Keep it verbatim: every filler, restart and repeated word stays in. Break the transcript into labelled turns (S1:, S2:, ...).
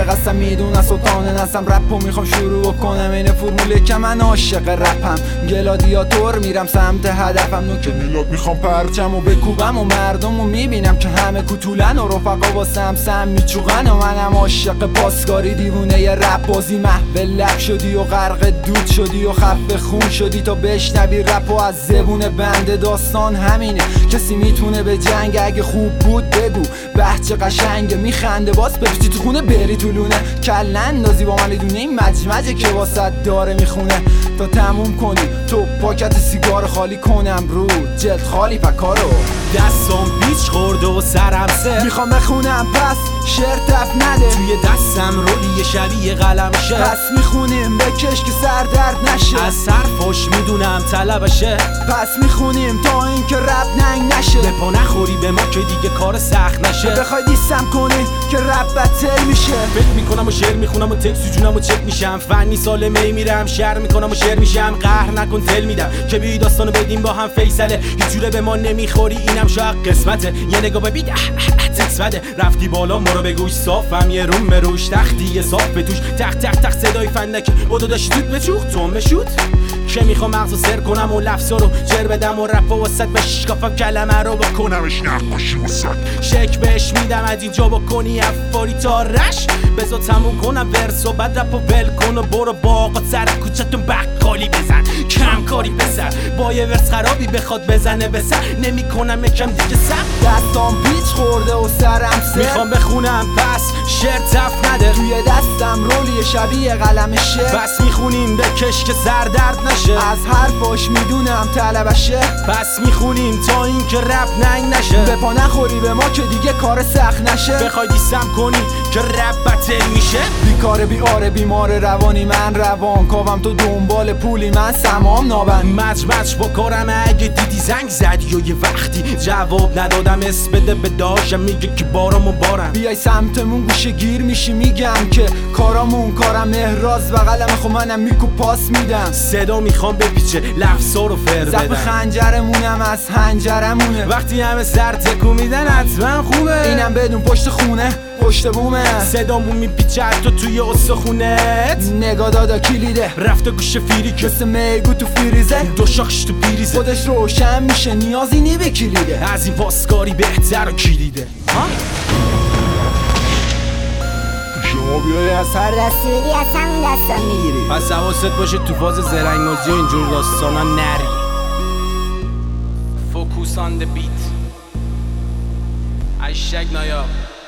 S1: فارغ هستم میدونم سلطان نستم رپو میخوام شروع کنم این فرموله که من عاشق رپم گلادیاتور میرم سمت هدفم نوک میلاد میخوام پرچم و بکوبم و مردم و میبینم که همه کوتولن و رفقا واسم سم میچوغن و منم عاشق پاسکاری دیوونه ی رپ بازی محو لب شدی و غرق دود شدی و خفه خون شدی تا بشنوی رپ و از زبون بنده داستان همینه کسی میتونه به جنگ اگه خوب بود بگو بحچه قشنگه میخنده باز بپیچی تو خونه بری تو لونه کل اندازی با من دونه این مجمجه که واسه داره میخونه تا تموم کنی تو پاکت سیگار خالی کنم رو جلد خالی پکارو
S2: دستم بیچ خورده و سرم سر
S1: میخوام بخونم پس شعر تف نده
S2: توی دستم رولی شبیه قلمشه
S1: پس میخونیم بکش که سر درد نشه
S2: از حرفاش میدونم طلبشه
S1: پس میخونیم تا این که رپ ننگ نشه
S2: به پا نخوری به ما که دیگه کار سخت نشه
S1: بخوای دیستم کنی که رپ بتل میشه
S2: فکر میکنم و شعر میخونم و تکس جونم و چک میشم فنی سالمه میرم شعر میکنم و شعر میشم قهر نکن تل میدم که بی داستانو بدیم با هم فیصله هیچ جوره به ما نمیخوری اینم شاید قسمته یه نگاه ببین تکس بده رفتی بالا ما رو بگوش صافم یه روم بروش تختی یه صاف بتوش تخت تخت تخت صدای فندک بودو داشت دود بچوخ تو بشود که میخوام مغزو سر کنم و لفظا رو جر بدم و رپ و وسط بشکافم کلمه رو بکنمش نقاشی وسط شک بهش میدم از اینجا بکنی افاری تا رش بذار تموم کنم ورس و بعد رپ و ول کن و برو باقا سر کوچتون بقالی بزن کم کاری بزن با یه ورس خرابی بخواد بزنه بسر نمی کنم یکم دیگه سر
S1: دستام پیچ خورده و سرم سر
S2: میخوام بخونم پس شعر تف نده
S1: توی دستم رولی شبیه قلم شعر
S2: پس میخونیم بکش که سر درد نشه
S1: از حرفاش میدونم طلبشه
S2: پس میخونیم تا این که رپ ننگ نشه
S1: به پا نخوری به ما که دیگه کار سخت نشه
S2: بخوای دیستم کنی که رپ بتل میشه
S1: بیکار بیاره بیمار روانی من روان کاوم تو دنبال پولی من سمام نابند
S2: مچ مچ با کارم اگه دیدی زنگ زدی و یه وقتی جواب ندادم اس بده به داشم میگه که بارامو بارم
S1: بیای سمتمون گوشه گیر میشی میگم که کارامون کارم مهراز و قلم خو منم میکو پاس میدم
S2: صدا میخوام بپیچه لفظا رو فر بدم
S1: زب خنجرمونم از هنجرمونه
S2: وقتی همه سر تکو میدن حتما خوبه
S1: اینم بدون پشت خونه پشت بومه
S2: صدامون میپیچه تو توی استخونت
S1: نگاه دادا کلیده
S2: رفته گوشه فیری که
S1: مثل میگو تو فریزه
S2: دو شاخش تو پیریزه
S1: خودش روشن میشه نیازی نی به کلیده
S2: از این پاسکاری بهتر و کلیده ها؟
S1: شما بیایی از هر
S3: رسولی از همون دستا میگیری
S2: پس حواست باشه تو فاز زرنگازی و اینجور داستانا نری فوکوس آن د بیت اشک نایا